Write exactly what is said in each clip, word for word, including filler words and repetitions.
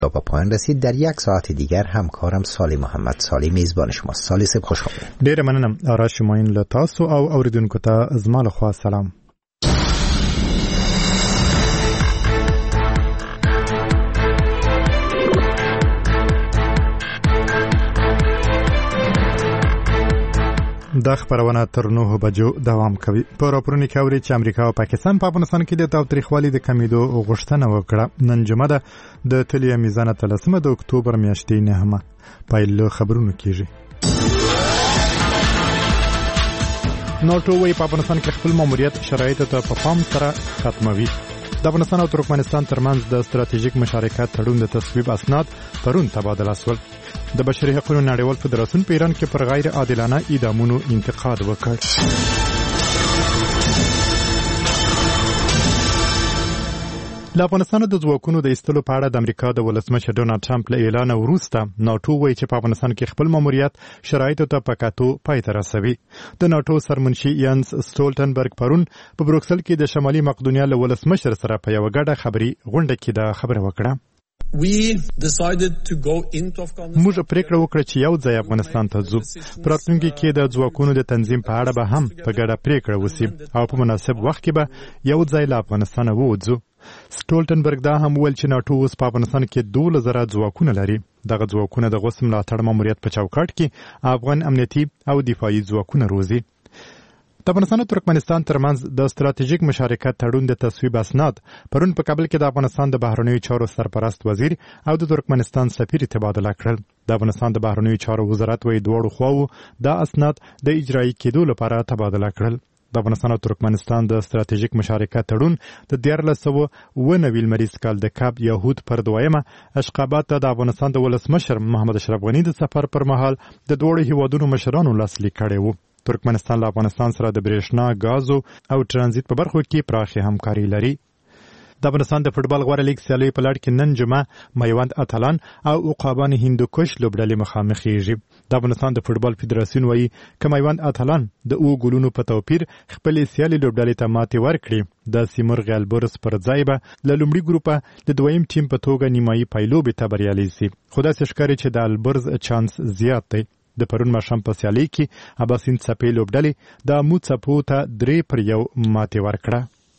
تا به پایان رسید. در یک ساعت دیگر همکارم صالح محمد صالح میزبان شما. صالح صاحب خوش آمدید. ډیر مننه آرش شماین له تاسو او اوریدونکو ته زما له خوا سلام. دا خبرونه تر نهه بجو دوام کوي. په راپورونو کې اوري چې امریکا او پاکستان په افغانستان کې د تاوتریخوالي د کمیدو غوښتنه وکړه. نن جمعه ده د تلیا میزان تلسمه د اکتوبر میاشتې نهمه. پایله خبرونه کیږي. ناتو وايي په افغانستان کې خپل ماموریت شرایطو ته په پام سره ختموي. د افغانستان او ترکمنستان ترمنځ د ستراتیژیک مشارکت تړون د تصویب اسناد پرون تبادله شول. د بشري حقوقو نړیوال فدراسیون په ایران کې پر غیر عادلانه اعدامونو انتقاد وکړ. له افغانستان د ځواکونو د ایستلو په اړه د امریکا د ولسمشر ډونالډ ټرمپ له اعلان وروسته ناتو وایي چې په افغانستان کې خپل ماموریت شرایطو ته په کتو پای ته رسوي. د ناتو سرمنشي یانس سټولټنبرګ پرون په بروکسل کې د شمالي مقدونیا له ولسمشر سره په یوه ګډه خبري غونډه کې دا خبره وکړه. موږ پریکړه وکړه چې یو ځای افغانستان ته ځو. په راتلونکي کې د ځواکونو د تنظیم په اړه به هم په ګډه پریکړه وشي او په مناسب وخت کې به یو ځای له افغانستانه ووځو. سټولټنبرګ دا هم ویل چې ناتو اوس په افغانستان کې دولس زره ځواکونه لري. دغه ځواکونه د غوث ملاتړ ماموریت په چوکاټ کې افغان امنیتي او دفاعي ځواکونه روزي. د افغانستان او ترکمنستان ترمنځ د ستراتیژیک مشارکت تړون د تصویب اسناد پرون په کابل کې د افغانستان د بهرنیو چارو سرپرست وزیر او د ترکمنستان سفیر تبادله کړل. د افغانستان د بهرنیو چارو وزارت وايي دواړو خواوو دا اسناد د اجرایي کېدو لپاره تبادله کړل. د افغانستان او ترکمنستان د ستراتیژیک مشارکت تړون د دیارلس سوه اوه نوي لمریز کال د کاب یهود پر دویمه اشخابات ته د افغانستان د ولسمشر محمد اشرف غني د سفر پر مهال د دواړو هیوادونو مشرانو لاسلیک کړی و. ترکمنستان له افغانستان سره د برېښنا، غازو او ترانزیت په برخو کې پراخه همکاري لري. د افغانستان د فوټبال غوره لیګ سیالیو په لړ کې نن جمعه میوند اتلان او عقابان هندوکش لوبډلې مخامخېږي. د افغانستان د فوټبال فدراسیون وايي که میوند اتلان د اوو ګولونو په توپیر خپلې سیالي لوبډلې ته ماتې ورکړي د سیمرغ البرز پر ځای به له لومړي ګروپه د دویم ټیم په توګه نیمایي پایلوبې ته بریالي شي. خو داسې ښکاري چې د البرز چانس زیات دی. د پرون ماښام په سیالۍ کې اباسین څپې لوبډلې د امو څپو ته درې پر یو ماتې ورکړه.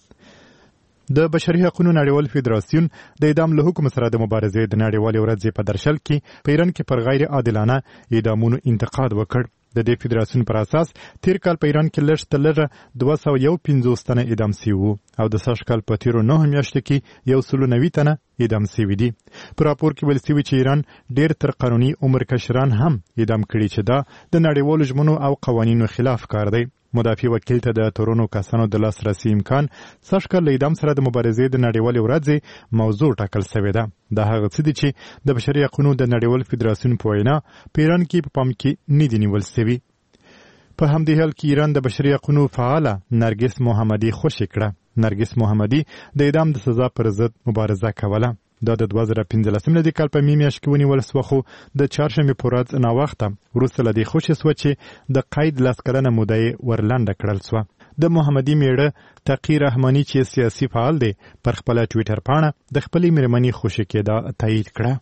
د بشري حقوقو نړیوال فدراسیون د اعدام له حکم سره د مبارزې د نړیوالې ورځې په درشل کې په ایران کې پر غیر عادلانه اعدامونو انتقاد وکړ. د دې فدراسیون پر اساس تیر کال په ایران کې لږ تر لږه دوه سوه یو پنځوس تنه اعدام شوي وو او د سږ کال په تیرو نهو میاشتو کې یو سل نوي تنه اعدام شوي دي. په راپور کې ویل شوي چې ایران ډېر تر قانوني عمر کشران هم اعدام کړي چې دا د نړیوالو ژمنو او قوانینو خلاف کار دی. مدافع وکیل ته د تورونو کسانو د لاسرسي امکان سږ کال له اعدام سره د مبارزې د نړیوالې ورځې موضوع ټاکل شوې ده. دا هغه څه دي چې د بشري حقوقو د نړیوال فدراسیون په وینا په ایران کې په پام کې نه دي نیول شوي. په همدې حال کې ایران د بشري حقوقو فعاله نرګس محمدي خوشي کړه. نرګس محمدي د اعدام د سزا پر ضد مبارزه کوله. دا د دوه زره پنځلسم د کال په می میاشت کې ونیول شو خو د چهارشنبې په ورځ ناوخته وروسته له دې خوشي شوه چې د قید لس کلنه موده یې ورلنډه کړل شوه. د محمدي میړه تقی رحماني چې سیاسي فعال دی پر خپله ټویټر پاڼه د خپلې مېرمنې خوشي کېدا تایید کړه.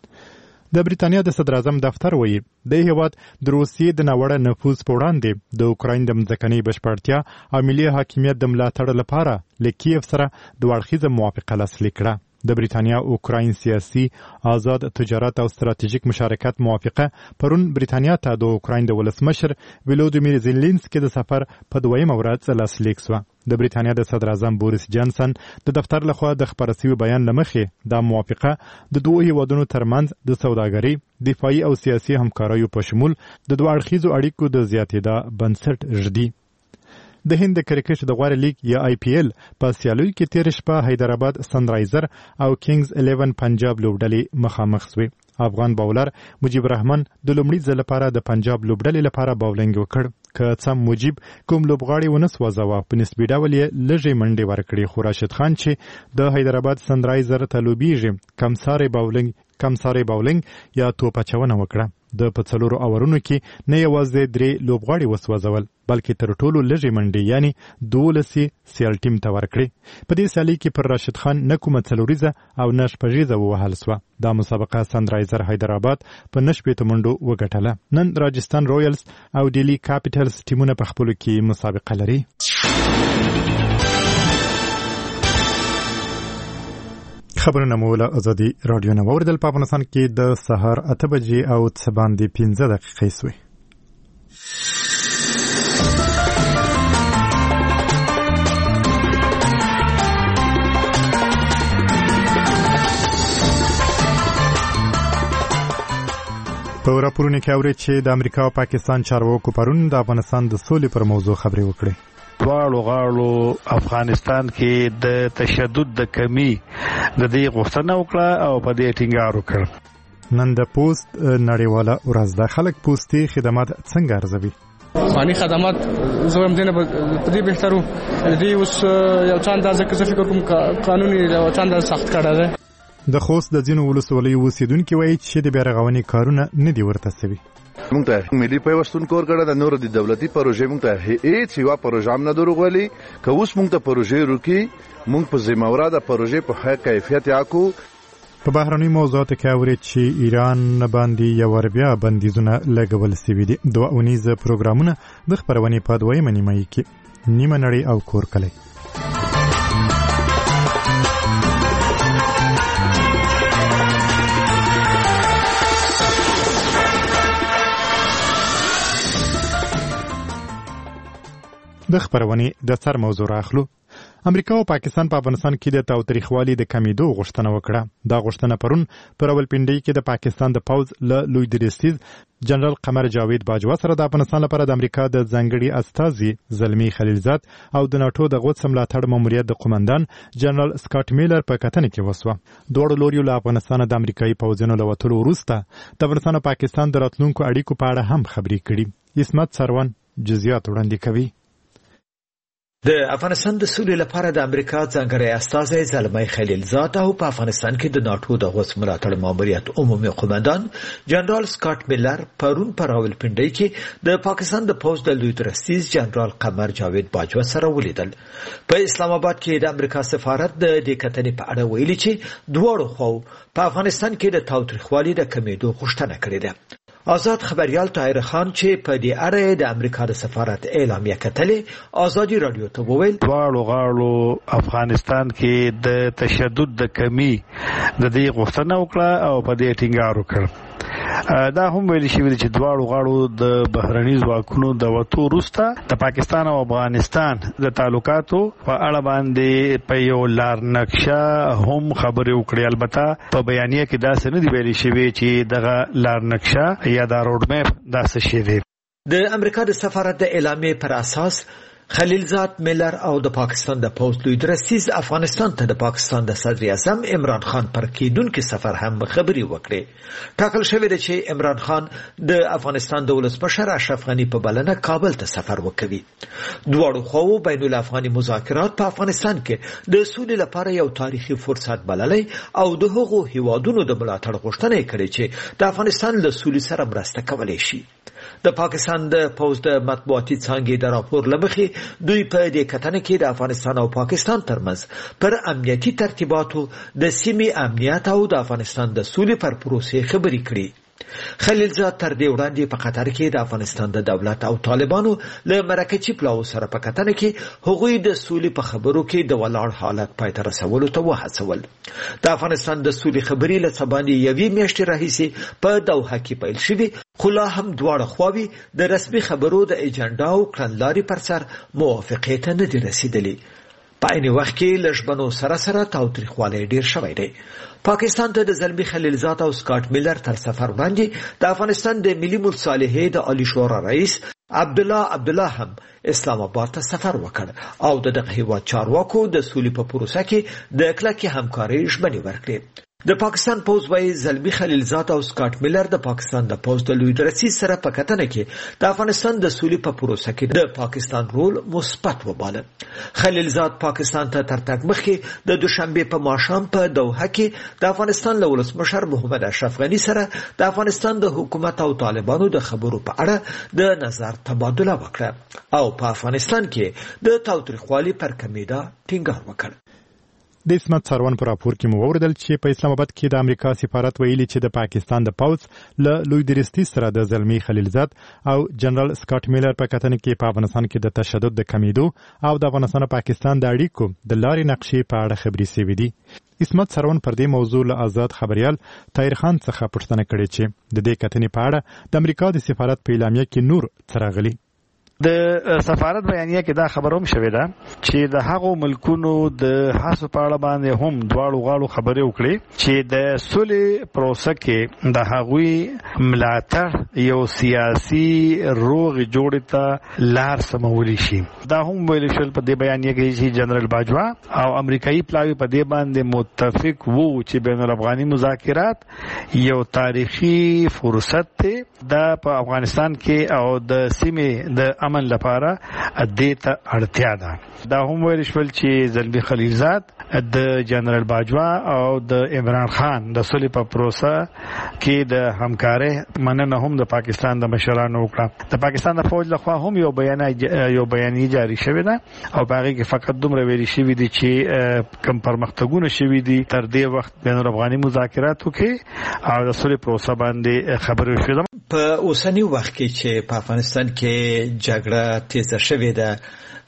د بریتانیا د صدر اعظم دفتر وایي د هیواد د روسیې د ناوړه نفوذ په وړاندې د اوکراین د مځکنۍ بشپړتیا او ملي حاکمیت د ملاتړ لپاره له کیف سره دوه اړخیزه موافقه لاسلیک کړه. د بریتانیا اوکراین سیاسي آزاد تجارت او ستراتیژیک مشارکت موافقه پرون بریتانیا ته د اوکراین د ولسمشر ولودیمیر زیلینسکي د سفر په دویمه ورځ لاسلیک شوه. د بریتانیا د صدر اعظم بوریس جانسن د دفتر لخوا د خپاره شوي بیان له مخې دا موافقه د دوه هیوادونو ترمنځ د سوداګرۍ، دفاعي او سیاسي همکاریو په شمول د دوه اړخیزو اړیکو د زیاتېدا بنسټ ږدي. د هند د کرکټ د غوره لیګ یا آی پی ایل په سیالیو کې تیر شپه حیدرآباد سنرایزر او کینګز الیون پنجاب لوبډلې مخامخ شوې. افغان باولر مجیب الرحمن د لومړي ځل لپاره د پنجاب لوبډلې لپاره باولینګ وکړ. که څه مجیب کوم لوبغاړی ونه سوځاوه په نسبي ډول یې لږې منډې ورکړې خو راشد خان چې د حیدرآباد سنرایزر ته لوبیږي کمسارې باولینګ کمسارې باولینګ یا توپ اچونه وکړه. د په څلورو اورونو کې نه یوازې درې لوبغاړي وسوځول بلکې تر ټولو لږې منډې یعنی دولسې سیال ټیم ته ورکړې. په دې سیالۍ کې پر راشد خان نه کومه څلوریزه او نه شپږیزه ووهل سوه. دا مسابقه سنرایزر حیدرآباد په نه شپېته منډو وګټله. نن راجستان رویلز او ډیلی کاپیټلز ټیمونه په خپلو کې مسابقه لري. خبرونه مو له ازادي راډیو نه واوریدل. په افغانستان کې د سهار اته بجې او څه باندې پنځه دقیقې سوې. په راپورونو کې اوري چې د امریکا او پاکستان چارواکو پرون د افغانستان د سولې پر موضوع خبرې وکړې. دواړو غاړو افغانستان کې د تشدد د کمی د دې غوښتنه وکړه او په دې ټینګار وکړ. نن د پوسټ نړیواله ورځ ده. خلک پوسټي خدمات څنګه ارزوي؟ فانی خدمات زوم دینه په دې بهترو دې اوس یو څه اندازه کې فکر کوم قانوني یو څه اندازه سخت کړه ده. د خوست د ځینو ولسوالیو اوسیدونکي وایي چې د بیارغونې کارونه نه دي ورته سوي. مونږ ته ملي پیوستون کور کړه د نور د دولتي پروژې مونږ ته هیڅ یو پروژه هم نه دروغولي. که اوس مونږ ته پروژې روکي مونږ په ذمہواره د پروژې په ښه کیفیت یاکو. په بهرنۍ موضوعاتو کې اوري چې ایران باندې یو ور بیا بندیزونه لګول سوي دي. دوه اونیزه پروګرامونه د خبرونې په دویمه نیمایي کې نیمه نړۍ او کور کلی. د خبرونې د سر موضوع راخلو. امریکا او پاکستان په افغانستان کې د تاوتریخوالي د کمیدو غوښتنه وکړه. دا غوښتنه پرون په راولپنډۍ کې د پاکستان د پوځ له لوی درستیز جنرال قمر جاوید باجوا سره د افغانستان لپاره د امریکا د ځانګړي استازي زلمی خلیلزاد او د ناتو د قدس ملاتړ ماموریت د قومندان جنرال سکاټ میلر په کتنه کې وسوه. دواړو لوریو له افغانستان د امریکایي پوځونو له وتلو وروسته د افغانستان او پاکستان د راتلونکو اړیکو په اړه هم خبرې کړي. اسمت سروان جزئیات وړاندې کوي. د افغانستان د سولې لپاره د امریکا ځانګړی استازی زلمی خلیلزاد او په افغانستان کې د ناتو د قدس ملاتړ ماموریت عمومي قومندان جنرال سکاټ میلر پرون په راولپنډۍ کې د پاکستان د پوځ د لوی درستیز جنرال قمر جاوید باجوا سره ولیدل. په اسلام آباد کې د امریکا سفارت د دې کتنې په اړه ویلي چې دواړو خواو په افغانستان کې د تاوتریخوالي د کمیدو غوښتنه کړې ده. آزاد خبريال طاهر خان چې په دې اړه د امریکا د سفارت اعلامیه کتلې ازادي رادیو ته وویل دواړو غاړو افغانستان کې د تشدد د کمی د دې غوښتنه وکړه او په دې ټینګار وکړ. دا هم ویل شوی چې دواړو غاړو د بهرني ځواکونو د وټو وروسته د پاکستان او افغانستان د تعلقاتو په اړه باندې په یو لار نقشه هم خبرې وکړې. البته په بیانیه کې دا څه نه دی ویل شوی چې دغه لار نقشه یا دا روډ میپ دا څه شی دی. د امریکا د سفارت د اعلامیه پر اساس خلیلزاد میلر او د پاکستان د پوځ لوی درستیز افغانستان ته د پاکستان د صدر اعظم عمران خان پر کېدونکي سفر هم خبري وکړي. ټاکل شوی دی چې عمران خان د افغانستان د ولسمشر اشرف غني په بلنه کابل ته سفر وکوي. دواړو خواو بین الافغاني مذاکرات په افغانستان کې د سولې لپاره یو تاریخي فرصت بللی او د هغو هیوادونو د ملاتړ غوښتنه کړې چې د افغانستان له سولې سره مرسته کولی شي. د پاکستان د پوځ د مطبوعاتي څانګې د راپور لمخې دوی په دې کتنه کې د افغانستان او پاکستان ترمنځ پر امنیتي ترتیباتو د سیمې امنیت او د افغانستان د سولې پر پروسې خبرې کړې. خلیلزاد تر دې وړاندې په قطر کې د افغانستان د دولت او طالبانو له مرکزي پلاو سره په کتنه کې هغوی د سولې په خبرو کې د ولاړ حالت پای ته رسولو ته وهڅول. د افغانستان د سولې خبرې له څه باندې یوې میاشتې راهیسې په دوحه کې پیل شوې، خو لا هم دواړه خواوې د رسمي خبرو د ایجنډا او کړنلارې پر سر موافقې ته نه دي رسیدلي. په عین وخت کې لږبنو سره سره تاوتریخوالی ډیر شوی دی. پاکستان ته د زلمی خلیلزاد او سکاټ میلر تر سفر وړاندې د افغانستان د ملي مصالحې د عالی شورا رئیس عبدالله عبدالله هم اسلام آباد ته سفر وکړ او د دغه هیواد چارواکو د سولې په پروسه کې د کلکې همکارۍ ژمنې ورکړې. د پاکستان پوز وای زلمی خلیلزاد او سکاټ میلر د پاکستان د پوز د لوی درسیز سره په کتنه کې د افغانستان د سولې په پروسه کې د پاکستان رول مثبت وباله. خلیلزاد پاکستان ته ترتګ مخکې د دوشنبه په ماښام په دوحه کې د افغانستان له ولسمشر محمد اشرف غنی سره د افغانستان د حکومت او طالبانو د خبرو په اړه د نظر تبادله وکړه او په افغانستان کې د تاوتریخوالي پر کمیدا ټینګار وکړ. د اسمت سروان پر راپور کې مو اوریدل چې په اسلام آباد کې د امریکا سفارت ویلي چې د پاکستان د پوز له لوی درستي سره د زلمی خلیلزاد او جنرال سکاټ میلر په کتنه کې په افغانستان کې د تشدد د کمیدو او د افغانستان او پاکستان د اړیکو د لارې نقشې په اړه خبرې شوې دي. اسمت سروان پر دې موضوع له آزاد خبريال طاهر خان څخه پوښتنه کړې چې د دې کتنې په اړه د امریکا د سفارت په اعلامیه کې نور څه راغلي. د سفارت بیانیه کې دا خبروم شوې ده چې د هغو ملکونو د هڅو په اړه باندې هم دواړو غاړو خبرې وکړي چې د صلح پروسه کې د هغوی ملاتړ یو سیاسي روغ جوړې ته لار سمولی شي. دا هم ویل شول په دې بیانیه کې چې جنرال باجوا او امریکایي پلاوی په دې باندې متفق وو چې بین الافغاني مذاکرات یو تاریخي فرصت دی د په افغانستان کې او د سیمې د امن لپاره دیتا اړتیا ده. دا هم ویل شول چې زلمی خلیلزاد د جنرال باجوا او د عمران خان د صلح په پروسه کې د همکارۍ مننه هم د پاکستان د مشرانو وکړه. د پاکستان د فوج لخوا هم یو بیان یو بیانیه جاری شوی ده او هغه کې فقط دومره ویل شوی دي چې کم پرمختګونه شوی دي تر دې وخت بین الافغاني مذاکراتو کې او د صلح پروسه باندې خبرې شوې ده. په اوسنی وخت کې چې په افغانستان کې جګړه تیزه شوې ده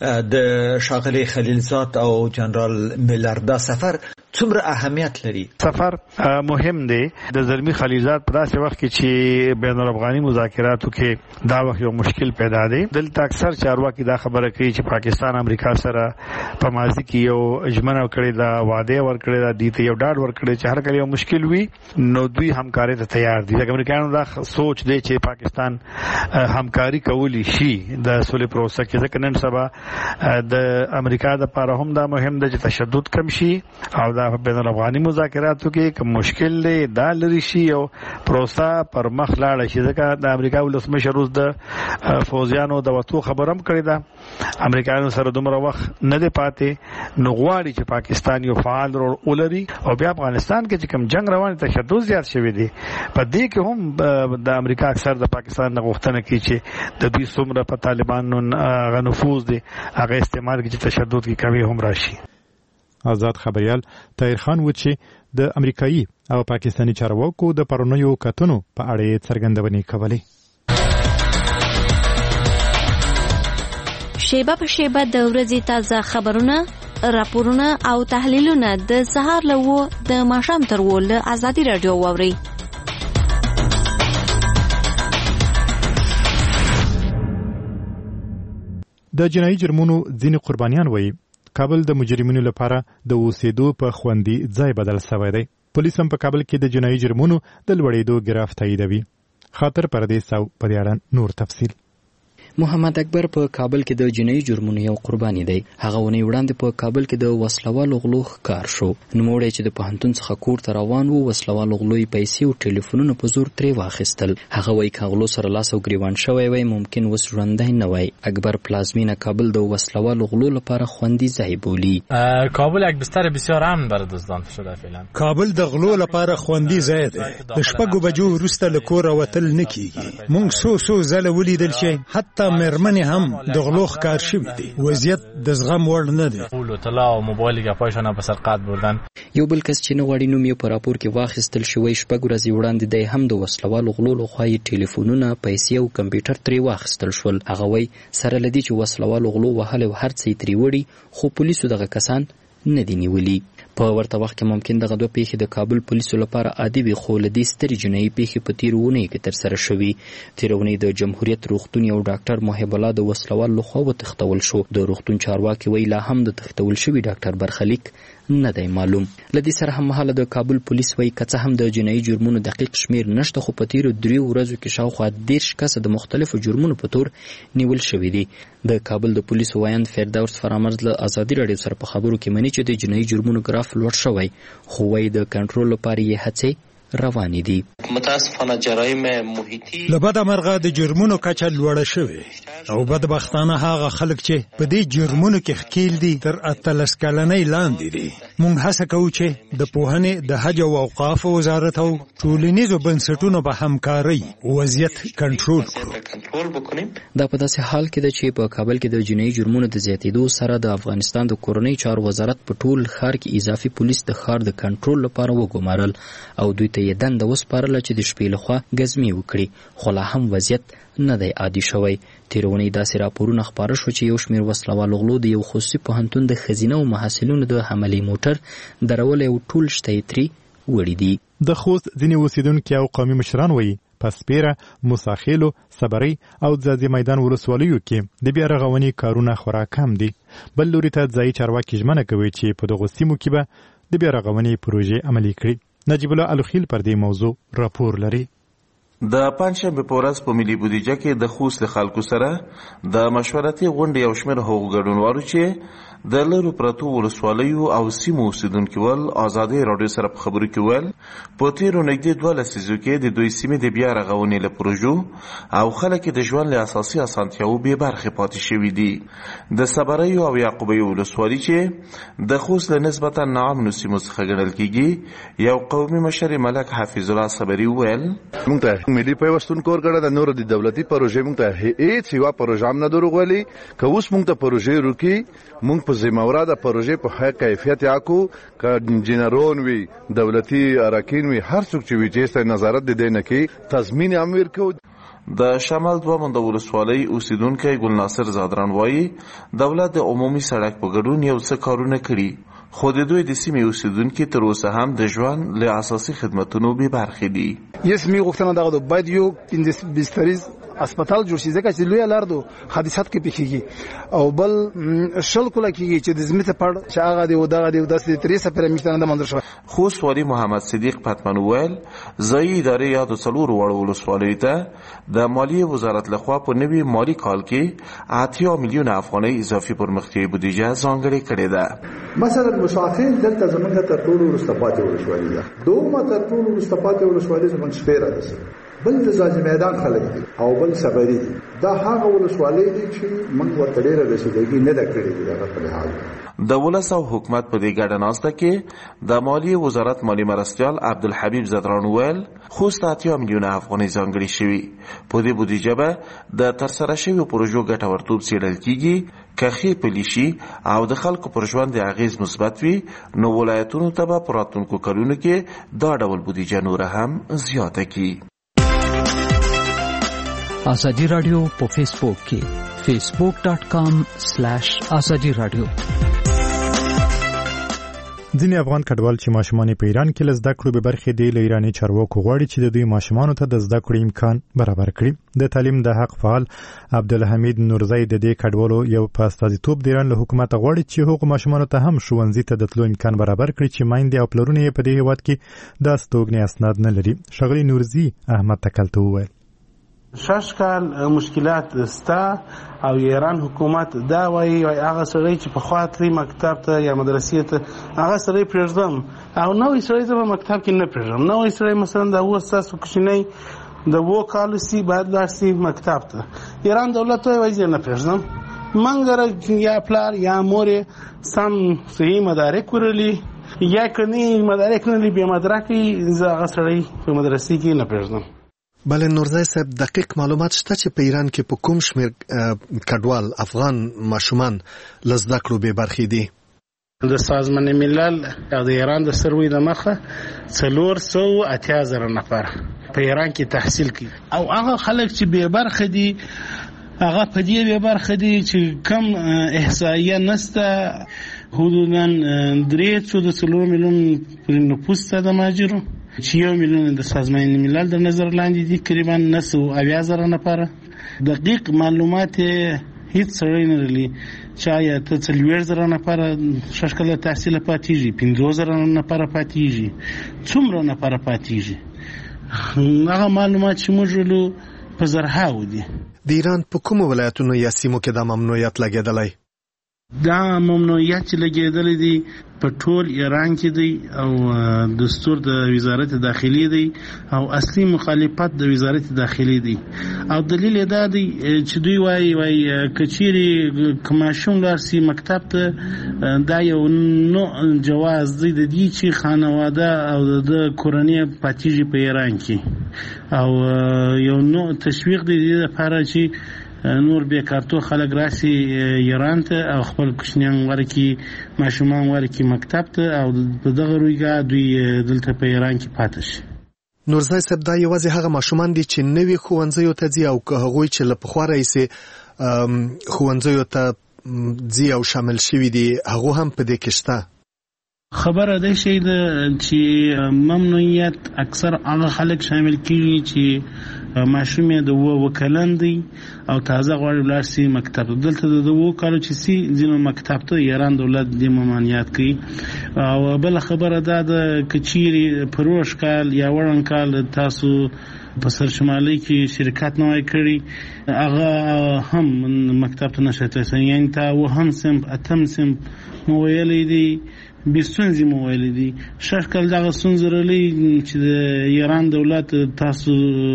د ښاغلي خلیلزاد او جنرال میلر دا سفر څومره اهمیت لري؟ سفر مهم دی د زلمی خلیلزاد په داسې وخت کې چې بین الافغاني مذاکراتو کې دا وخت یو مشکل پیدا دی. دلته اکثر چارواکي دا خبره کوي چې پاکستان امریکا سره په ماضي کې یو ژمنه کړې ده، وعده ورکړې ده، دې ته یو ډاډ ورکړي چې هر کله یو مشکل وي نو دوی همکاري ته تیار دي. د امریکایانو دا سوچ دی چې پاکستان همکاري کولی شي د صلح پروسه کې. ځکه نن سبا د امریکا د لپاره هم دا مهم ده چې تشدد کم شي او دا بین الافغاني مذاکراتو کې کوم مشکل دی دا لري شي او پروسه پر مخ لاړ شي. ځکه د امریکا ولسمشر اوس د فوجیانو د وټو خبرم کړی ده، امریکایانو سره دومره وخت نه دی پاتې، نو غواړي چې پاکستان یو فعال رول ولري او بیا افغانستان کې چې کوم جنگ روان تشدد زیات شوی دی په دې کې هم د امریکا اکثر د پاکستان نه غوښتنه کوي چې د دوی څومره په طالبانو غو نفوذ دی هغه استعمال کې چې تشدد کې کمی هم راشي. آزاد خبريال طاهر خان و چې د امریکایي او پاکستاني چارواکو د پرونیو کتنو په اړه څرګندونې کولې. شیبه په شیبه د ورځې تازه خبرونه، راپورونه او تحلیلونه د سهار له و د ماښام تر و له ازادي رادیو واوري. د جنایي جرمونو ځینې قربانیان وایي کابل د مجرمینو لپاره د اوسېدو په خوندي ځای بدل شوی دی. پولیس هم په کابل کې د جنایي جرمونو د لوړېدو ګراف تاییدوي. خاطر پردیس او په دې اړه نور تفصیل. محمد اکبر په کابل کې د جنایي جرمونو یو قرباني دی. هغه ونی وړاندې په کابل کې د وسلوالو غلو ښکار شو. نوموړی چې د پوهنتون څخه کور ته روان و وسلوالو غلو یې پیسې او ټلیفونونه په زور ترې واخیستل. هغه وایي که غلو سره لاس او ګریوان شوی وای ممکن اوس ژوندی نه وای. اکبر پلازمینه کابل د وسلوالو غلو لپاره خوندي ځای بولي. کابل یک بستر بسیار امن برای دزدان شده فعلا. کابل د غلو لپاره خوندي ځای دی. د شپږو بجو وروسته له کوره وتل نه کیږي. موږ څو څو ځله ولیدل چې حتی مېرمنې هم د غلو ښکار شوي دي. وضعیت د زغم وړ نه دی. پول و طلا او موبایل ګپایشان په سرقت بردن. یو بل کس چې نه غواړي نوم یې په راپور کې واخیستل شوی شپږ ورځې وړاندې دی هم د وسلوالو غلو لخوا یې ټلیفونونه، پیسې او کمپیوټر ترې واخیستل شول. هغه وایي سره له دې چې وسلوالو غلو وهلی او هر څه یې ترې وړي خو پولیسو دغه کسان نه دي نیولي. په ورته وخت کې ممکن دغه دوه پیښې د کابل پولیسو لپاره عادي وي خو له دې سترې جنایي پیښې په تېرو اونیو کې ترسره شوي. تېره اونۍ د جمهوریت روغتون یو ډاکټر محب الله د وسلوال لخوا وتښتول شو. د روغتون چارواکي وایي لا هم د تښتول شوي ډاکټر برخلیک نه دی معلوم. له دې سره هممهاله د کابل پولیس وایي که څه هم د جنایي جرمونو دقیق شمیر نشته، خو په تیرو دریو ورځو کې شاوخوا دېرش کسه د مختلفو جرمونو په تور نیول شوي دي. د کابل د پولیسو وایند فردوس فرامرز له ازادي راډیو سره په خبرو کې مني چې د جنایي جرمونو ګراف لوړ شوی، خو وایي د کنټرول لپاره یې هڅې روانې دي. متاسفانه جرایم محیطي له بده مرغه د جرمونو کچه لوړه شوې او بدبختانه هغه خلک چې په دې جرمونو کې ښکیل دي تر اتلس کلنۍ لاندې دي. موږ هڅه کوو چې د پوهنې، د حج او اوقافو وزارت او ټولنیزو بنسټونو په همکارۍ وضعیت کنټرول کړو. دا په داسې حال کې ده چې په کابل کې د جنایي جرمونو د زیاتېدو سره د افغانستان د کورنۍ چارو وزارت په ټول ښار کې اضافي پولیس د ښار د کنټرول لپاره وګمارل او دوی ته یې دنده وسپارله چې د شپې لخوا ګزمې وکړي، خو لا هم وضعیت نه دی عادي شوی. تېره اونۍ داسې راپورونه خپاره شو چې یو شمېر وسلوالو غلو د یو خصوصي پوهنتون د ښځینه او محصلینو د حملې موټر درولی او ټول شته یې ترې وړي دي. د خوست ځینې اوسېدونکي او قومي مشران وایي په سپیره، موساخیلو، صبرۍ او ځاځي میدان ولسوالیو کې د بیا رغونې کارونه خورا کم دي. بل لوري ته ځایي چارواکي ژمنه کوي چې په دغو سیمو کې به د بیا رغونې پروژې عملي کړي. نجیب الله الخیل پر دې موضوع راپور لري. د پنځشنبه په ورځ په ملي بودیجه کې د خوست له خلکو سره د مشورتي غونډې یو شمېر هغو ګډونوالو چې د لرو پرتو ولسوالیو او سیمو اوسېدونکي ول ازادي راډیو سره په خبرو کې ویل په تېرو نږدې دوه لسیزو کې د دوی سیمې د بیا رغونې له پروژو او خلک د ژوند له اساسي اسانتیاوو بې برخې پاتې شوي دي. د صبریو او یعقوبیو ولسوالي چې د خوست له نسبتا ناامنو سیمو څخه ګڼل کېږي، یو قومي مشر ملک حافظ الله صبري ویل موږ ته ملي پیوستون کور کړه د نور د دولتي پروژې موږ ته هیڅ یوه پروژه هم نه دروغولي. که اوس موږ ته پروژې روکي موږ په ذمهواره د پروژې په ښه کیفیت یاکو، که انجینرون وي، دولتي اراکین وي، هر څوک چې وي چې نظارت د دې نه کوي تضمین هم ورکوو. د شمال دوه منده ولسوالۍ اوسیدونکی ګل ناصر زادران وایي دولت د عمومي سړک په ګډون یو څه کارونه کړي، خو د دوی د سیمې اوسیدونکي تر اوسه هم د ژوند له اساسي خدمتونو بې برخې دي. یس می غوښتنه دغه ده باید یو پنځه بستریز اسپیټال جوړ شي ځکه چې لوی لار دو حادثات کې پیښیږي او بل شل کوله کېږي چې د ځمکې پړ چې هغه دی او دغه دی داسې ترې سفر میشتنه د منظر شوی. خوست والي محمد صدیق پتمن ویل ځایي ادارې یا د څلورو واړو ولسوالیو ته د مالیې وزارت لخوا په نوي مالي کال کې اتیا میلیونه افغانۍ اضافي پرمختیایي بودیجه ځانګړې کړې ده. مثلا مشاخیل دلته زمونږ تر ټولو وروسته پاتې ولسوالي ده، دومره تر ټولو وروسته پاتې ولسوالي زمونږ سپیره ده، بل د ځاځي میدان خلک دي او بل صبري دي. دا هغه ولسوالۍ دي چې موږ ورته ډېره رسیدګي نه ده کړې دي. دغه په لحاظ د ولس او حکومت په دې ګډه ناسته کې د مالیې وزارت مالي مرستیال عبدالحبیب زدران ویل خوست اتیا میلیونه افغانۍ ځانګړې شوي. په دې بودیجه به د ترسره شویو پروژو ګټورتوب څېړل کېږي. که ښې پلي شي او د خلکو پر ژوند د اغېز مثبت وي نو ولایتونو ته به په راتلونکو کلونو کې دا ډول بودیجه نوره هم زیاته کړي. ازادي راډیو په فیسبوک کې فیسبوک ډاټ کام سلیش ازادي راډیو. ځینې افغان کډوال چې ماشومان په ایران کې له زده کړو به برخې دي له ایراني چارواکو غواړي چې د دوی ماشومانو ته د زده کړو امکان برابر کړي. د تعلیم د حق فعال عبدالحمید نورزی د دې کډوالو یو په استازیتوب د ایران له حکومت غواړي چې هغو ماشومانو ته هم ښوونځي ته د تلو امکان برابر کړي چې میندې او پلرونه یې په دې هېواد کې د استوګنې اسناد نه لري. ښاغلي نورزي احمد تکل ته وویل شش کال مشکلات ستا او ایران حکومت دا وایي هغه سړی چې په خوا تلي مکتب ته یا مدرسې ته هغه سړی پرېږدم او نوی سړی ته په مکتب کې نه پرېږدم. نوی سړی مثلا د اوه ستاسو کوچنی د اوه کالو سي باید لاړ سي مکتب ته. ایران دولت وایي زه نه پرېږدم. منګره یا پلار یا مور سم صحیح مدارک ورلي یا کني مدارک نه لري بې مدرکې زه هغه سړی په مدرسې کې نه پرېږدم. بله نورزی صاحب دقیق معلومات شته چې په ایران کې په کوم شمېر کډوال افغان ماشومان له زده کړو بې برخې دي؟ د سازمان ملل او د ایران د سروې د مخه څلور سوه اتیا زره نفر په ایران کې تحصیل کوي او هغه خلک چې بې برخې دي هغه په دې بې برخې دي چې کم احصایه نسته حدوداً درې څو د څلور میلیون پورې نفوس ته د مهاجرو چې یو میلیون د سازمان ملل در نظر لاندې دي تقریبا نه سوه اویا زره نفره. دقیق معلومات هیڅ سړی نه لري چې آیا ته څلوېښت زره نفره شش کاله تحصیل پاتېږي، پنځوس زره نفره پاتېږي، څومره نفره پاتېږي. هغه معلومات چې موږ لرو په زرهاو دي. د ایران په کومو ولایتونو یا سیمو کې دا ممنوعیت لګېدلی؟ دا ممنوعیت چې لګېدلی دی په ټول ایران کې دی او دستور د وزارت داخلي دی او اصلي مخالفت د وزارت داخلي دی. او دلیل دا دی چې دوی وایي وایي کچېرې که ماشوم لاړ سي مکتب ته دا یو نوع جواز دی د دې چې خانواده او د کورنۍ پاتېږي په ایران کې او یو نوع تشویق دی د دې لپاره چې نور بیکارتو خلک راسي ایران ته او خپل کوچنیان ورکی ماشومان ورکی مکتب ته او په دغه رویګه دوی دلته په ایران کې پاتې شي. نورزای صاحب دا یوازې هغه ماشومان دي چې نوي ښوونځیو ته ځي او که هغوی چې له پخوا راهیسې ښوونځیو ته ځي او شامل شوي دي هغو هم په دې کې شته؟ خبره ده شي چې ممنوعیت اکثر هغه خلک شامل کیږي چې ماشوم یې د اووه کلن دی او تازه غواړي ولاړ سي مکتب. دلته د اووه کالو چې سي ځینو مکتب ته ایران دولت دې ممانعت کوي. او بل خبره ده د کچيري پروش کال یا وړاندې کال تاسو په سر شمالي کې شرکت نوای کړی هغه هم مکتب ته نشته یعنی تا و هم سم اتم سم مویلې دي بسونزي مویلې دي شکل دغه سنځرلې چې د ایران دولت تاسو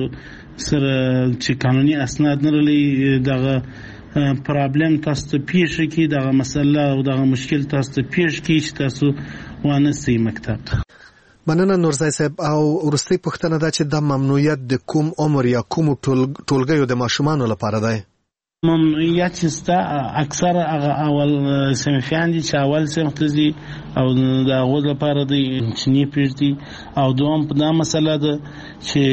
سره چې قانوني اسناد نه لري دغه پرابلم تاسو ته پیښ کی دغه مسله او دغه مشکل تاسو ته پیښ کی چې تاسو وانه سي مکتب. مننه نورزای صاحب. او ورستۍ پوښتنه ده چې د ممنوعیت د کوم عمر یا کوم ټولګیو د ماشومانو لپاره دی؟ ممنوعیت چې اکثر هغه اول صنفیان دي چې اول صنف ته ځي او د هغو لپاره دی چینی پرېږدي. او دوم په دا مسله ده چې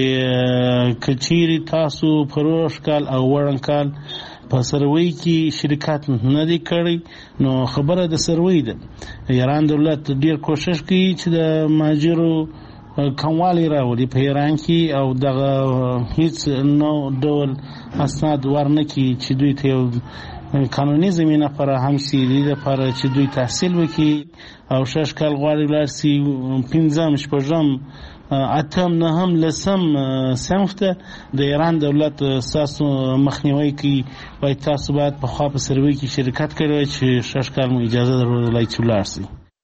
که چیرې تاسو پروش کال او وړاندې کال په سروي کې شرکت نه دی کړی نو خبره د سروي ده. ایران دولت ډیر کوشش کوي چې د ماجرو کموالی راولي په ایران کې او دغه هیڅ نو ډول اسناد ورنکي چې دوی ته قانوني زمينه فراهم شي لپاره چې دوی تحصیل وکړي او شش کال غواړي ولاړ سي پنځم شپږم اتم نه هم لسم سمفته د ایران دولت ساسو مخنیوي کوي وای تاسو باید په خوا په سروي کې شرکت کړئ چې شش کال مو اجازه درولای چې ولاړ سي.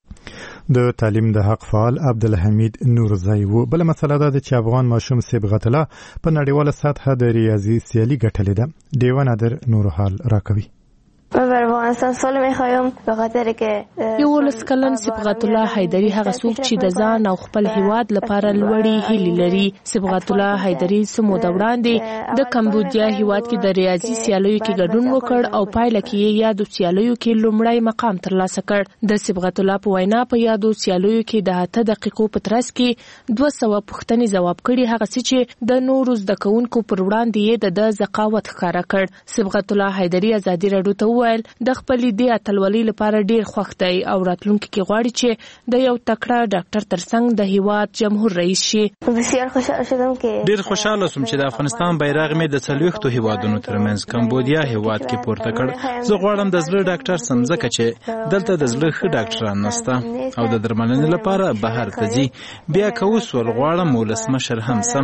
د تعلیم د حق فعال عبدالحمید نورزای و. بل مسله ده چې افغان ماشوم صبغت الله په نړیواله سطحه د ریاضي سیالي ګټلې ده. دیوه نادر نور حال راکوي. من بر افغانستان سال میخوایم به خاطر که یولس کلن صبغت الله حیدری هغه څوک چې د ځان او خپل هیواد لپاره لوړې هیلې لري. صبغت الله حیدری سمو د وړاندې د کمبودیا هیواد کې د ریاضي سیالیو کې ګډون وکړ او پایله کې یې یادو سیالیو کې لومړی مقام ترلاسه کړ. د صبغت الله په وینا په یادو سیالیو کې د اته دقیقو په ترڅ کې دوه سوه پوښتنې ځواب کړي هغه څه چې د نورو زده کوونکو پر وړاندې یې د ذکاوت ښکاره کړ. صبغت الله حیدری ازادي راډیو ته ویل د خپلې دې اتلولۍ لپاره ډیر خوښ دی او راتلونکي کې غواړي چې د یو تکړه ډاکټر ترڅنګ د هیواد جمهور رئیس شي. بسیار خوشاله شدم که ډیر خوشاله سوم چې د افغانستان بیرغ مې د څلوېښتو هیوادونو ترمنځ کمبودیا هیواد کې پورته کړ. زه غواړم د زړه ډاکټر سم ځکه چې دلته د زړه ښه ډاکټران نشته او د درملنې لپاره بهر ته ځي. بیا که وسول غواړم ولسمشر هم سم.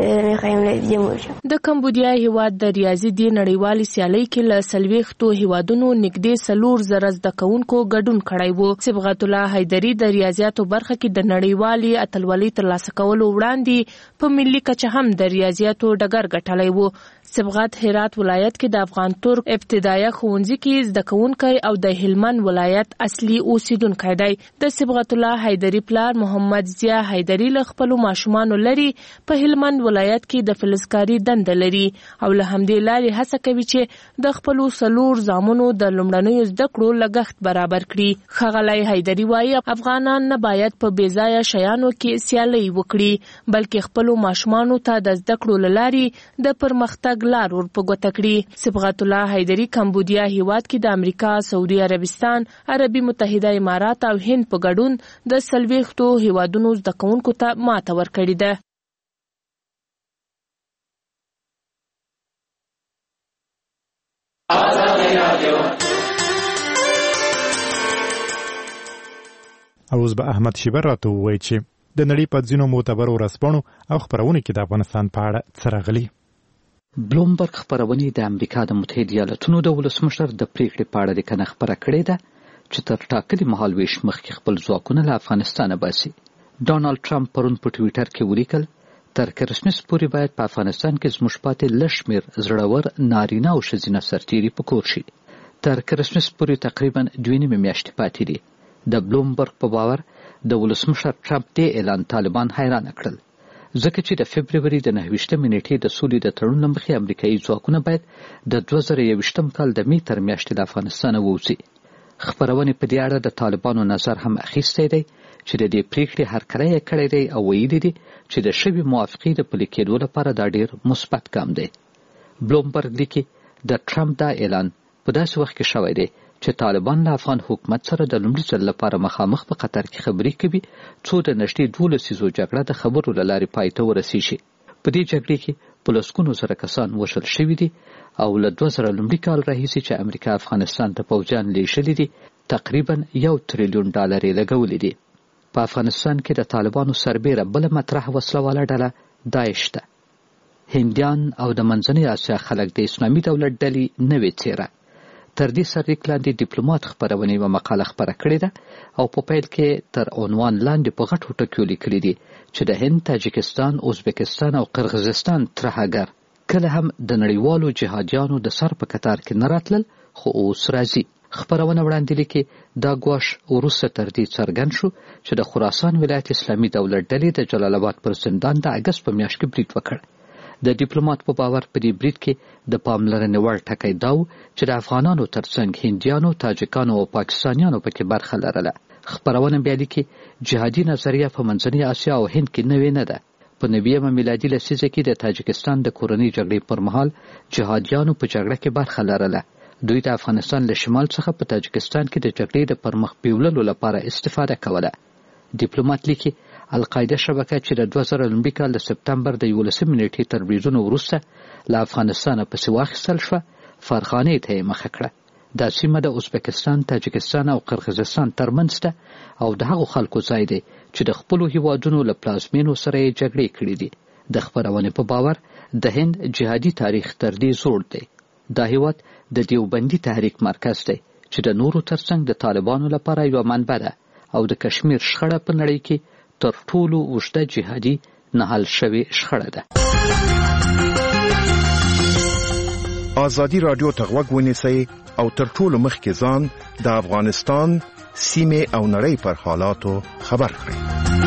د کمبودیا هیواد د ریاضي د نړیوالې سیالۍ کې له څلوېښتو هیوادونو نږدې څلور زره زده کوونکو ګډون کړی و. صبغت الله حیدری د ریاضیاتو برخه کې د نړیوالې اتلولۍ ترلاسه کولو وړاندې په ملي کچه هم د ریاضیاتو ډګر ګټلی و. صبغت هرات ولایت کې د افغان ترک ابتدایي ښوونځي کې زده کوونکی او د هلمند ولایت اصلي اوسیدونکی دی. د صبغت الله حیدری پلار محمد ضیا حیدری له خپلو ماشومانو لري په هلمند ولایت کې د فلزکاري دنده لري او له همدې لارې هڅه کوي چې د خپلو څلور زامنو د لومړنیو زده کړو لګښت برابر کړي. ښاغلی حیدری وایي افغانان نه باید په بې ځایه شیانو کې سیالۍ وکړي بلکې خپلو ماشومانو ته د زده کړو له لارې د پرمختګ لار ور په ګوته کړي. صبغت الله حیدری کمبودیا هیواد کې د امریکا، سعودي عربستان، عربي متحده امارات او هند په ګډون د څلوېښتو هیوادونو زده کوونکو ته ماته ورکړې ده. آزادی او اوس به احمد شیبر راته ووایي چې د نړۍ په ځینو معتبرو ورځپاڼو او خپرونو کې د افغانستان په اړه څه راغلي. بلومبرګ خپرونې د امریکا د متحده ایالاتونو د ولسمشر د پریکړې په اړه لیکنه خپره کړې ده چې تر ټاکلي مهال ویش مخکې خپل ځواکونه له افغانستانه باسي. ډانالډ ټرمپ پرون په ټویټر کې ولیکل تر کرسمس پورې باید په افغانستان کې زموږ پاتې لږ شمېر زړور نارینه او ښځینه سرتیري په کور شي. تر کرسمس پورې تقریبا دوه نیمې میاشتې پاتې دي. د بلومبرګ په باور د ولسمشر ټرمپ دې اعلان طالبان حیرانه کړل، ځکه چې د فبروري د نهه ویشتمې نیټې د سولې د تړون له مخې امریکایي ځواکونه باید د دوه زره یوویشتم کال د مې تر میاشتې له افغانستانه ووځي. خپرونې په دې اړه د طالبانو نظر هم اخیستی دی چې د دې پریکړې هرکلی یې کړی دی او ویلي دي چې د شوې موافقې د پلي کېدو لپاره دا ډېر مثبت ګام دی. بلومبرګ لیکي د ټرمپ دا اعلان په داسې وخت کې شوی دی چې طالبان له افغان حکومت سره د لومړي ځل لپاره مخامخ په قطر کې خبرې کوي څو د نږدې دوه لسیزو جګړه د خبرو له لارې پای ته ورسیږي. په دې جګړې کې په لسګونو زره کسان وژل شوي دي او له دوه زره لومړي کال راهیسې چې امریکا افغانستان ته پوځیان لیږلي دي تقریبا یو تریلیون ډالر یې لګولي دي. په افغانستان کې د طالبانو سربیره بله مطرح وسلواله ډله داعش ده. هندیان او د منځنۍ اسیا خلک د اسلامي دولت ډلې نوې څیره. تر دې سرلیک لاندې ډیپلوماټ خپرونې یوه مقاله خپره کړې ده او په پیل کې تر عنوان لاندې په غټو ټکیو لیکلي دي چې د هند، تاجکستان، ازبکستان او قرغیزستان ترهګر کله هم د نړیوالو جهادیانو د سر په کتار کې نه راتلل خو اوس راځي. خپرونه وړاندې لیکي دا ګواښ وروسته تر دې څرګند شو چې د خراسان ولایت اسلامي دولت ډلې د جلال آباد پر زندان د اګست په میاشت کې برید وکړ. د ډیپلوماټ په باور په دې برید کې د پاملرنې وړ ټکی دا و چې د افغانانو ترڅنګ هندیانو، تاجکانو او پاکستانیانو پکې برخه لرله. خپرونه بیا لیکي جهادي نظریه په منځنۍ اسیا او هند کې نوې نه ده. په نویمه میلادي لسیزه کې د تاجکستان د کورنۍ جګړې پر مهال جهادیانو په جګړه کې برخه لرله. دوی د افغانستان له شمال څخه په تاجکستان کې د جګړې د پرمخ بیوللو لپاره استفاده کوله. ډیپلوماټ لیکي القاعده شبکه چې د دوه زره لومړي کال د سپتمبر د یولسمې نیټې تر بریدونو وروسته له افغانستانه پسې واخیستل شوه، فرخانې ته یې مخه کړه. دا سیمه د ازبکستان، تاجکستان او قرغیزستان ترمنځ ده او د هغو خلکو ځای دی چې د خپلو هیوادونو له پلازمینو سره یې جګړې کړې دي. د خپرونې په باور د هند جهادي تاریخ تر دې زوړ دی. دا هیواد د دیوبندي تحریک مرکز دی چې د نورو ترڅنګ د طالبانو لپاره یوه منبع ده او د کشمیر شخړه په نړۍ کې تر ټولو اوږده جهادي نه حل شوې شخړه ده. ازادي راډیو ته غوږ ونیسئ او تر ټولو مخکې ځان د افغانستان سیمې او نړۍ پر حالاتو خبر کړئ.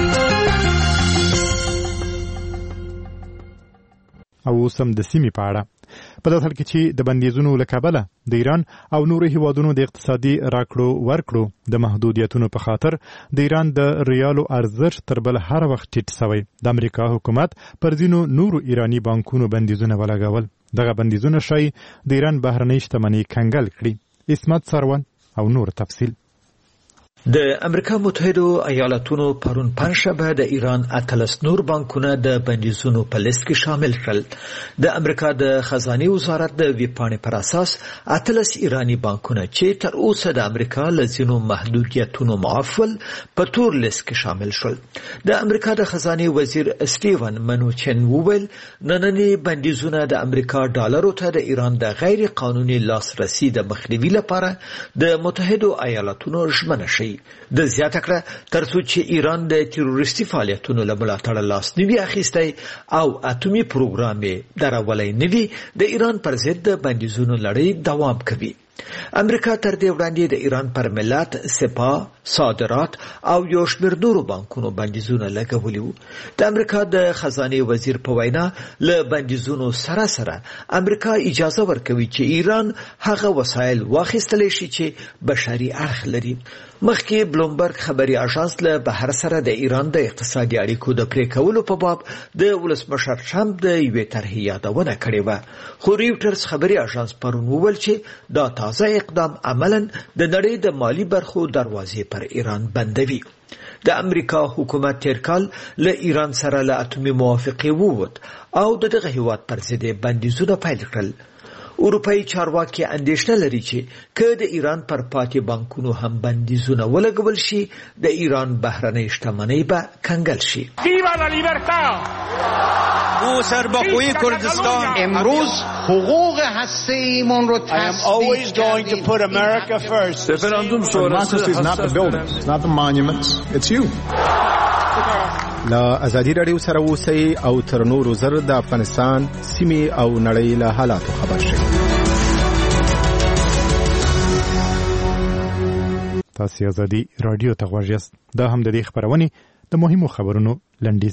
او اوس هم د سیمې په اړه په داسې حال کې چې د بندیزونو له کبله د ایران او نورو هیوادونو د اقتصادي راکړو ورکړو د محدودیتونو په خاطر د ایران د ریالو ارزښت تر بل هر وخت ټیټ شوی. د امریکا حکومت پر ځینو نورو ایرانی بانکونو بندیزونه ولګول. دغه بندیزونه ښایي د ایران بهرنۍ شتمنۍ کنګل کړي. اسمت سروان او نور تفصیل. د امریکا متحده ایالاتونو پرون پنځشنبه د ایران اتلس نور بانکونه د بندیزونو په لیست کې شامل کړل. د امریکا د خزانه وزارت د ویبپاڼې پر اساس اتلس ایرانی بانکونه چې تر اوسه د امریکا له ځینو محدودیتونو معاف ول په تور لیست کې شامل شول. د امریکا د خزانه وزیر سټیون منوچن وویل نننی بندیزونه د امریکا ډالرو ته د ایران د غیر قانوني لاسرسي د مخنیوي لپاره د متحده ایالاتونو ژمنه شي. د زیاته کړه ترڅو چې ایران د تروریستي فعالیتونو له ملاتړه لاسنیوي اخیستی او اټومي پروګرام یې درولای نه وي، د ایران پر ضد د بندیزونو لړۍ دوام کوي. امریکا تر دې وړاندې د ایران پر ملت، سپاه، صادرات او یو شمېر نورو بانکونو بندیزونه لګولي وو. د امریکا د خزانه وزیر په وینا له بندیزونو سره سره امریکا اجازه ورکوي چې ایران هغه وسایل واخیستلی شي چې بشري اړخ لري. مخکې بلومبرګ خبري اژانس له بهر سره د ایران د اقتصادي اړیکو د پرې کولو په باب د ولسمشر ټرمپ د یوې طرحې یادونه کړې وه، خو ریوټرز خبري اژانس پرون وویل چې دا تازه اقدام عملاً د نړۍ د مالی برخو دروازې پر ایران بندوي. د امریکا حکومت تیر کال له ایران سره له اټومي موافقې ووت او د دغه هیواد پر ضد بندیزونه پیل کړل. اروپאי چارواکي اندېښنه لري چې که د ایران پر پاتې بانکونو هم بندیزونه ولګول شي د ایران بهرنۍ شتمنۍ به کنګل شي. او سرباخوی کردستان امروز حقوق هسته‌ایمان رو تثبیت کردیم. Referendum sonrası is not the buildings, it's not the monuments, it's you. لا ازادي رادیو سره اوسئ او تر نورو زر د افغانستان سیمې او نړۍ له حالاتو خبر شئ. تاسو ازادي رادیو ته غوږ یاست. دا هم د دې خبرونه د مهمو خبرونو لنډیز.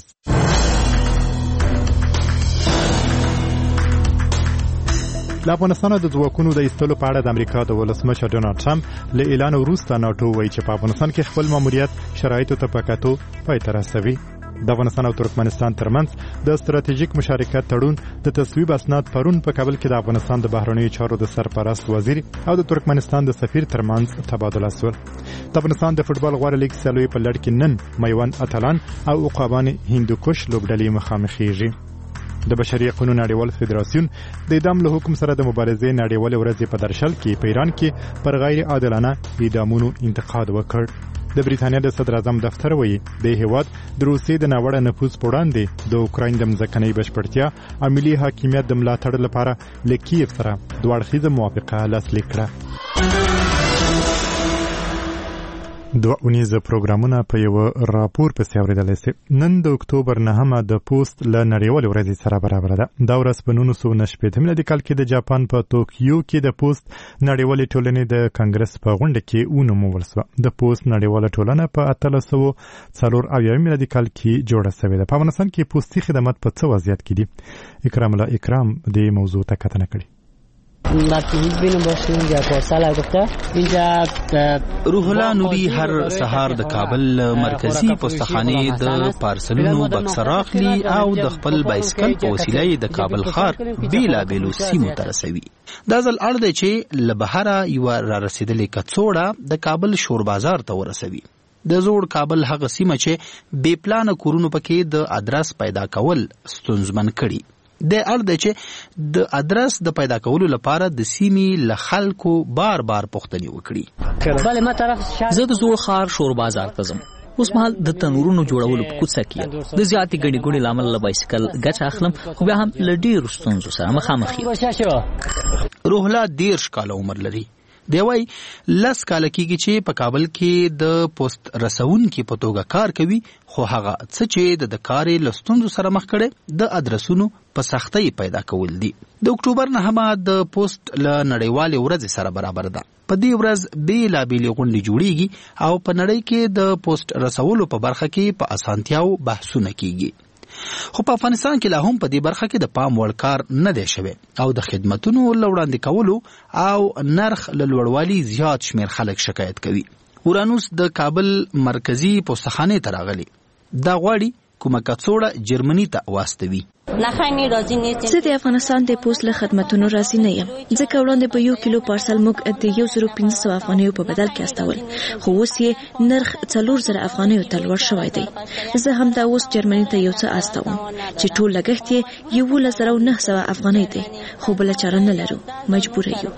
له افغانستان د ځواکونو د ایستلو په اړه د امریکا د ولسمشر ډونالډ ټرمپ له اعلان وروسته ناټو وایي چې په افغانستان کې خپل ماموریت شرایطو ته په کتو پای ته رسوي. د افغانستان او ترکمنستان ترمنځ د ستراتیژیک مشارکت تړون د تصویب اسناد پرون په کابل کې د افغانستان د بهرنیو چارو د سرپرست وزیر او د ترکمنستان د سفیر ترمنځ تبادله شول. د افغانستان د فوتبال غوړه لیګ سیالۍ په لړ کې نن میوند اتلان او عقابان هندوکش لوبډلې مخامخېږي. د بشري حقوقو نړیوال فدراسیون د اعدام له حکم سره د مبارزې نړیوال ورځ په درشل کې په ایران کې پر غیر عادلانه اعدامونو انتقاد وکړ. د بریټانیا د صدر اعظم دفتر وایي د هیواد د روسیې د ناوړه نفوذ په وړاندې د اوکراین د ځمکنۍ بشپړتیا او ملي حاکمیت د ملاتړ لپاره له کیف سره دوه اړخیزه موافقه لاسلیک کړه. دوه اونیزه پروګرامونه په یو راپور په سیاوریدل شي. نن د اکتوبر نهمه د پوسټ ل نړیوال ورځ سره برابر ده. دا ورځ په نولس سوه شپږ د کال کې د جاپان په توکیو کې د پوسټ نړیوال ټولنې د کانګرس په غونډه کې ونومول شو. د پوسټ نړیوال ټولنه په اتلس سوه څلور اویا میلادي کال کې جوړه شوې ده. په افغانستان کې پوسټي خدمات په څه وضعیت کې دي؟ اکرام الله اکرام د موضوع ته کتنه کړې. روح الله نوری هر سهار د کابل مرکزی پستخانه د پارسلونو بکسراخلی او د خپل بایسکل په وسیله د کابل ښار بیلا بیلو سیمو ته رسوي. دا ځل اړ دی چې له بهره یو را رسیدلې کڅوړه د کابل شور بازار ته ورسوي. د زوړ کابل هغه سیمه چې بې پلانه کورونو پکې د ادرس پیدا کول ستونزمن کړي. د اړ دی چې د ادرس د پیدا کولو لپاره د سیمې له خلکو بار بار پوښتنې وکړي. زه د زوړ ښار شور بازار ته ځم. اوس مهال د تنورونو جوړولو په کوڅه کې د زیاتې ګڼې ګوڼې له امله له بایسکل ګټه اخلم، خو بیا هم له ډېرو ستونزو سره مخامخ یم. روح الله دېرش کاله عمر لري. دی وایي لس کاله کېږي چې په کابل کې د پوسټ رسونکي په توګه کار کوي، خو هغه څه چې د کار له ستونزو سره مخ کړي د ادرسونو په سختۍ پیدا کول دي. د اکتوبر نهمه د پوسټ له نړیوالې ورځې سره برابر ده. په دې ورځ بېلابېلې غونډې جوړیږي او په نړۍ کې د پوسټ رسولو په برخه کې په اسانتیاو بحثونه کیږي. خو په افغانستان کې لا هم په دې برخه کې د پام وړ کار نه دی شوی او د خدماتونو له وړاندې کولو او نرخ له لوړوالي زیات شمېر خلک شکایت کوي. اورانوس د کابل مرکزی پوستخانې ته راغلی. دا غواړي کومه کڅوړه جرمني ته واستوي. زه د افغانستان د پوسټ له خدماتونو راضي نه یم، ځکه وړاندې په یو کیلو پارسل موږ د یو زرو پنځه سوه افغانیو په بدل کې استول، خو اوس یې نرخ څلور زره افغانیو ته لوړ شوی دی. زه هم دا اوس جرمني ته یو څه استوم چې ټول لګښت یې یولس زره او نهه سوه افغانۍ دی، خو بله چاره نه لرو، مجبور یو.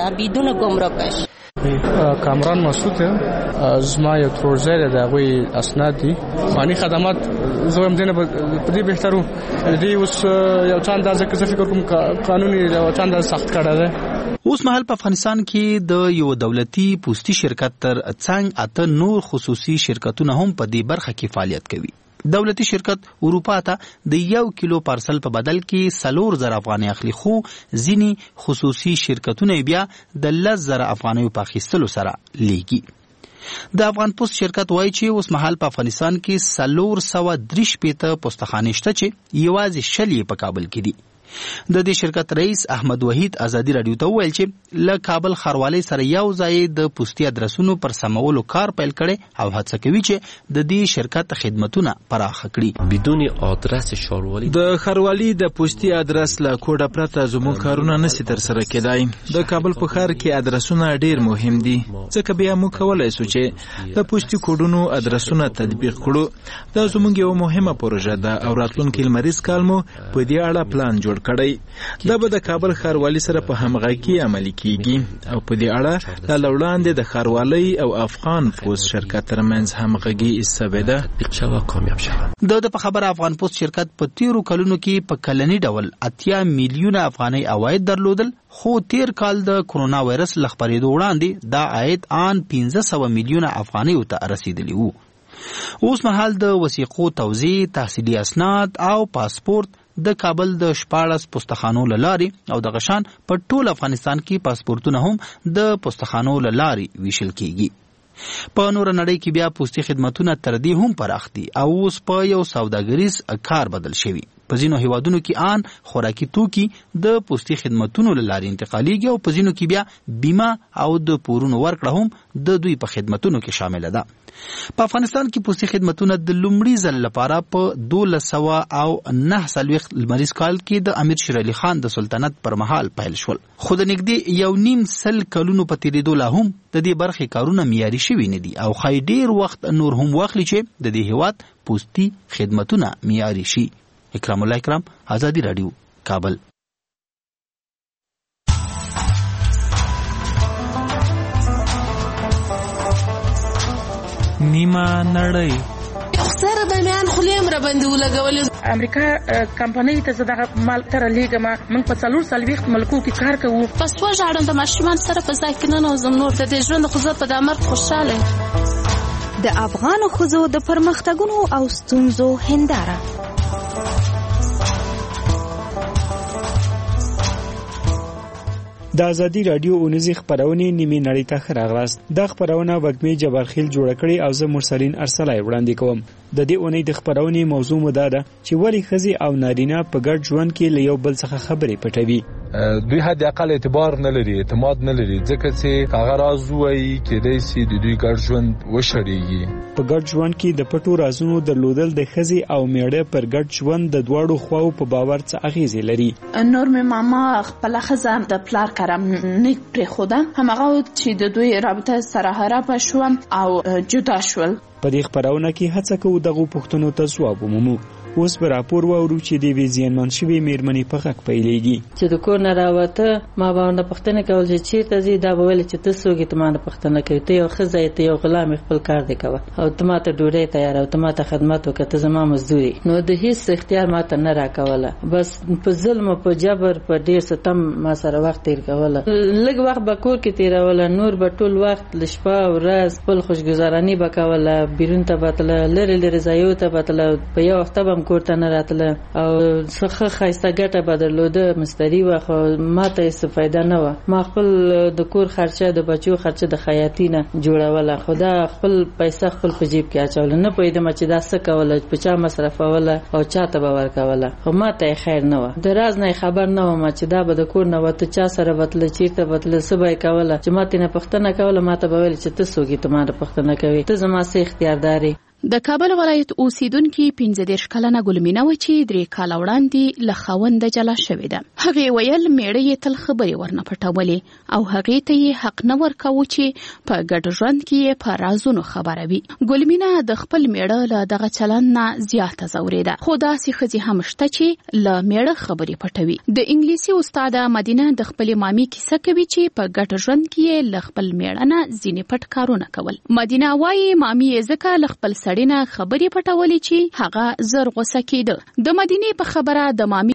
کامران مسعود زما یو ترورزی د هغوی اسناد دي فاني خدمات. زه هم دې نه په دې بهترو دې اوس یو څه اندازه که زه فکر کوم قانوني یو څه اندازه سخت کړی دی. اوس مهال په افغانستان کې د یو دولتي پوستي شرکت تر څنګ اته نور خصوصي شرکتونه هم په دې برخه کې فعالیت کوي. دولتي شرکت اروپا ته د یو کیلو پارسل په بدل کې څلور زره افغانۍ اخلي، خو ځینې خصوصي شرکتونه بیا د لس زره افغانیو په اخیستلو سره لیږي. د افغان پوسټ شرکت وایي چې اوس مهال په افغانستان کې څلور سوه درې شپېته پوستخانې شته چې یوازې شل یې په کابل کې دي. د دې شرکت رئیس احمد وحید ازادي رادیو ته وویل چې له کابل ښاروالۍ سره یو ځای د پوستي ادرسونو پر سمولو کار پیل کړي او هڅه کوي چې د دې شرکت خدمتونه پراخه کړي. بدون آدرس ښاروالۍ د ښاروالۍ د پوستي ادرس له کوډه پرته زموږ کارونه نشي ترسره کېدای. د کابل په ښار کې ادرسونه ډیر مهم دي، ځکه بیا موږ کولای شو چې د پوستي کوډونو ادرسونه تطبیق کړو. دا زموږ یو مهمه پروژه ده او راتلونکي لمریز کال مو په دې اړه پلان جوړ کړی. دا به د کابل ښاروالي سره په همغږي عملي کیږي او په دې اړه لا وړاندې د ښاروالۍ او افغان پوسټ شرکت ترمنځ همغږي ایستبېده. د په خبره افغان پوسټ شرکت په تیرو کلونو کې په کلنی ډول اتیا میلیونه افغاني عواید درلودل، خو تیر کال د کرونا وایرس له خپرېدو وړاندې دا عاید آن پنځه سوه میلیونه افغانیو ته رسیدلی وو. اوس مهال د وثیقو توزیع، تحصیلي اسناد او پاسپورت د کابل د شپاړس پوستخانو له لارې او د غشان په ټول افغانستان کې پاسپورتونه هم د پوستخانو له لارې ویشل کیږي. په نور نړۍ کې بیا پوستي خدمتونه تر دې هم پراخ دي او اوس په یو سوداګریز کار بدل شوي. په ځینو هیوادونو کې آن خوراکي توکي د پوستي خدمتونو له لارې انتقالیږي او په ځینو کې بیا بیمه او د پورونو ورکړه هم د دوی په خدمتونو کې شامله ده. په افغانستان کې پوستي خدمتونه د لومړي ځل لپاره په دولس سوه او نهه څلوېښت لمریز کال کې د امیر شیر علي خان د سلطنت پر مهال پیل شول، خو د نږدې یو نیم سل کلونو په تېرېدو لا هم د دې برخې کارونه معیاري شوي نه دي او ښایي ډېر وخت نور هم واخلي چې د دې هېواد پوستي خدمتونه معیاري شي. اکرام الله اکرام، آزادي راډیو، کابل. نیمه نړۍ سره د میان خلیم را باندې ولګولې. امریکا کمپنۍ ته زه دغه مال تر لیږم، موږ په څلور څلوېښت ملکو کې کار کوو. بس وژاړم د ماشومان سره په ځای کې ننوځم، نور د دې ژوند خو زه په دا مرګ خوشحاله یم. د افغانو ښځو د پرمختګونو او ستونزو هنداره. د ازادي راډیو اونیزي خبرونه نیمه نړۍ ته خراغلاست. د خبرونه وګمې جبارخیل جوړ کړي او زه مرسلین ارسلای وړاندې کوم. د دې اونۍ د خبرونه موضوع مده ده چې ولی خزي او نارینه په ګډ ژوند کې له یو بل څخه خبرې پټوي. دوی حد اقل اعتبار نه لري، اعتماد نه لري، ځکه چې هغه راز وایي کېدای شي د دوی ګډ ژوند وشړېږي. په ګډ ژوند کې د پټو رازونو درلودل د خزي او میړه پر ګډ ژوند د دواړو خواو په باور څه اغیزې لري. نور مې ماما خپل خزه د پلار کرم نیک پرې خوده، همغه چې د دوی رابطه سره خراب شو او جدا شول. په دې خبرونه کې هڅه کوو دغه پوښتنو ته ځواب ومومو. اوس به راپور واورو چې د ویزیانمن شوي میرمنې په غږ پیلېږي چې د کور نه راوته ما باندې پښتنه کول چې چیرته ځي دا به ویل چې ته څوک ته باندې پښتنه کوي، ته یو ښځه ته یو غلام خپل کار دی کوه او ته ماته ډوډۍ تیار او ته ماته خدمت وکړه، ته زما مزدوري. نو د هیڅ اختیار ماته نه راکوله، بس په ظلم او په جبر په ډیر ستم ما سره وخت تیر کوله. لږ وخت به کور کې تیروله، نور به ټول وخت لشپه او ورځ خپل خوشګذرانی به کوله، بیرون ته بتله، لري لري ځایو ته بتله، په یو وخت به کور ته نه راتله او څخه خایسته ګټه به درلوده، مستری وه خو ما ته هېڅ فایده نه وه. ما خپل د کور خرچه د بچو خرچه د خیاطي نه جوړوله، خو دا خپل پیسه خپل په جیب کې اچوله، نه پوهېدم چې دا څه کوله، په چا مصرفوله او چا ته به ورکوله، خو ما ته یې خیر نه وه. د راز نه خبر نه وم چې دا به د کور نه وته چا سره بتله، چېرته بتله، څه به یې کوله. چې ما ترې نه پوښتنه کوله ما ته به ویل چې ته څوک یې ته ما نه پوښتنه کوې، ته زما څه اختیاردار یې. د کابل ولایت اوسیدونکي پنځه دېرش کلنه ګلمینه وه چې درې کاله وړاندې له خاونده جلا شوې ده. هغې ویل میړه یې تل خبرې ورنه پټولې او هغې ته یې حق نه ورکاوه چې په ګډ ژوند کې یې په رازونو خبره وي. ګلمینه د خپل میړه له دغه چلند نه زیاته ځورېده، خو داسې ښځې هم شته چې له میړه خبرې پټوي. د انګلیسي استاده مدینه د خپلې مامې کیسه کوي چې په ګډ ژوند کې یې له خپل میړه نه ځینې پټ کارونه کول. مدینه وایي مامې یې ځکه له خپل سړي نه خبرې پټولې چې هغه زر غوسه کېده. د مدینې په خبره د مامې